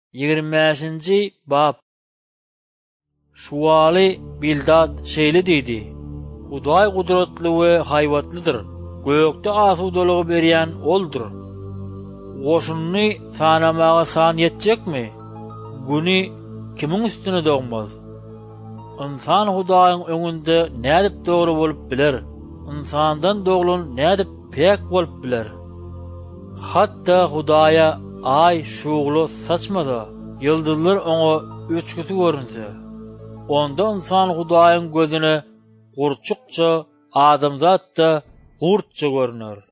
25-nji bab. Şuwaly Bildad şeýle diýdi: Hudaý gudratly we haýwatlydyr. Gökde asudalygy berýän oldur. Goşunyny sanamaga san ýetjekmi? Güni kimiň üstüne dogmaz? İnsan Hudaýyň öňünde nädip dogry bolup biler? İnsandan doglan nädip pek bolup biler? Hatda Hudaýa ay şugly saçmasa, ýyldızlar oňa üçgüsi görünse, onda insan Hudaýyň gözüne gurçukça, adamzat da gurtça görünür.